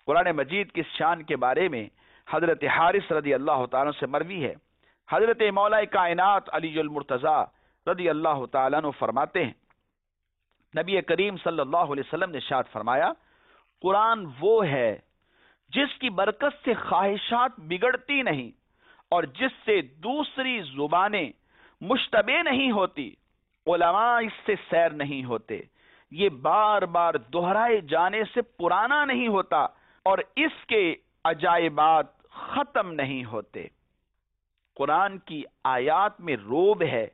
قرآن مجید کی شان کے بارے میں حضرت حارث رضی اللہ تعالیٰ سے مروی ہے، حضرت مولا کائنات علی المرتضی رضی اللہ تعالیٰ عنہ فرماتے ہیں، نبی کریم صلی اللہ علیہ وسلم نے ارشاد فرمایا، قرآن وہ ہے جس کی برکت سے خواہشات بگڑتی نہیں اور جس سے دوسری زبانیں مشتبہ نہیں ہوتی، علماء اس سے سیر نہیں ہوتے، یہ بار بار دہرائے جانے سے پرانا نہیں ہوتا اور اس کے عجائبات ختم نہیں ہوتے۔ قرآن کی آیات میں روب ہے،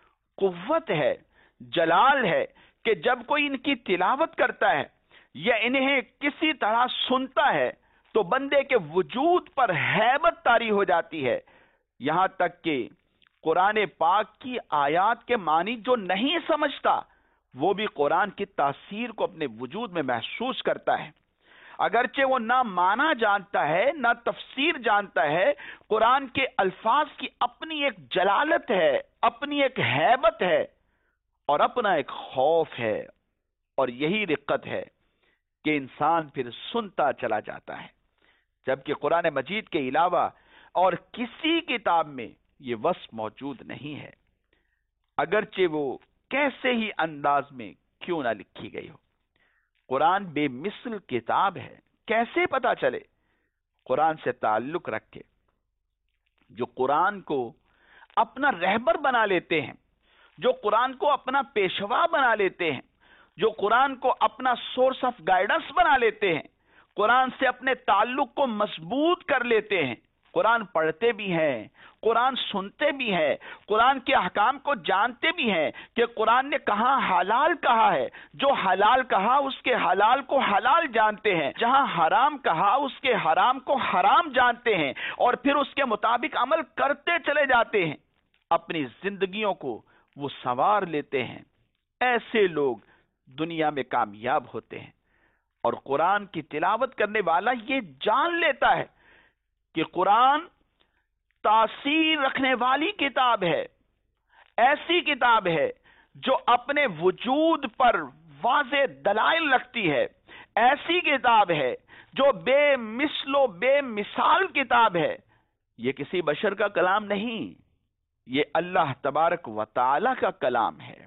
قوت ہے، جلال ہے کہ جب کوئی ان کی تلاوت کرتا ہے یا انہیں کسی طرح سنتا ہے تو بندے کے وجود پر ہیبت طاری ہو جاتی ہے، یہاں تک کہ قرآن پاک کی آیات کے معنی جو نہیں سمجھتا وہ بھی قرآن کی تاثیر کو اپنے وجود میں محسوس کرتا ہے، اگرچہ وہ نہ معنی جانتا ہے نہ تفسیر جانتا ہے۔ قرآن کے الفاظ کی اپنی ایک جلالت ہے، اپنی ایک ہیبت ہے اور اپنا ایک خوف ہے، اور یہی رقت ہے کہ انسان پھر سنتا چلا جاتا ہے، جبکہ قرآن مجید کے علاوہ اور کسی کتاب میں یہ وصف موجود نہیں ہے، اگرچہ وہ کیسے ہی انداز میں کیوں نہ لکھی گئی ہو۔ قرآن بے مثل کتاب ہے، کیسے پتا چلے؟ قرآن سے تعلق رکھے، جو قرآن کو اپنا رہبر بنا لیتے ہیں، جو قرآن کو اپنا پیشوا بنا لیتے ہیں، جو قرآن کو اپنا سورس آف گائیڈنس بنا لیتے ہیں، قرآن سے اپنے تعلق کو مضبوط کر لیتے ہیں، قرآن پڑھتے بھی ہیں، قرآن سنتے بھی ہیں، قرآن کے احکام کو جانتے بھی ہیں کہ قرآن نے کہاں حلال کہا ہے، جو حلال کہا اس کے حلال کو حلال جانتے ہیں، جہاں حرام کہا اس کے حرام کو حرام جانتے ہیں، اور پھر اس کے مطابق عمل کرتے چلے جاتے ہیں، اپنی زندگیوں کو وہ سنوار لیتے ہیں۔ ایسے لوگ دنیا میں کامیاب ہوتے ہیں، اور قرآن کی تلاوت کرنے والا یہ جان لیتا ہے کہ قرآن تاثیر رکھنے والی کتاب ہے، ایسی کتاب ہے جو اپنے وجود پر واضح دلائل رکھتی ہے، ایسی کتاب ہے جو بے مثل و بے مثال کتاب ہے۔ یہ کسی بشر کا کلام نہیں، یہ اللہ تبارک و تعالی کا کلام ہے۔